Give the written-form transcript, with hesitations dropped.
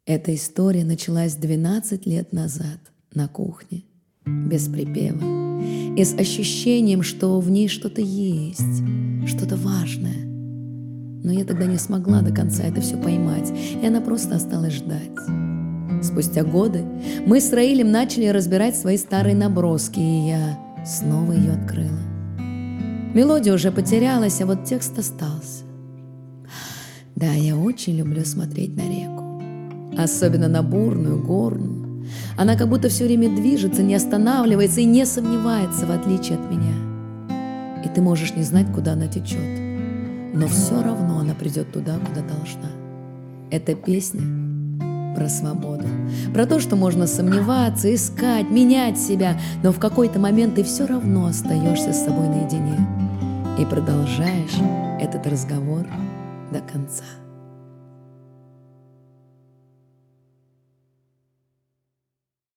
Эта история началась 12 лет назад на кухне, без припева, и с ощущением, что в ней что-то есть, что-то важное. Но я тогда не смогла до конца это все поймать, и она просто осталась ждать. Спустя годы мы с Раилем начали разбирать свои старые наброски, и я снова ее открыла. Мелодия уже потерялась, а вот текст остался. Да, я очень люблю смотреть на реку. Особенно на бурную, горную. Она как будто все время движется, не останавливается и не сомневается, в отличие от меня. И ты можешь не знать, куда она течет, но все равно она придет туда, куда должна. Эта песня про свободу, про то, что можно сомневаться, искать, менять себя, но в какой-то момент ты все равно остаешься с собой наедине и продолжаешь этот разговор до конца.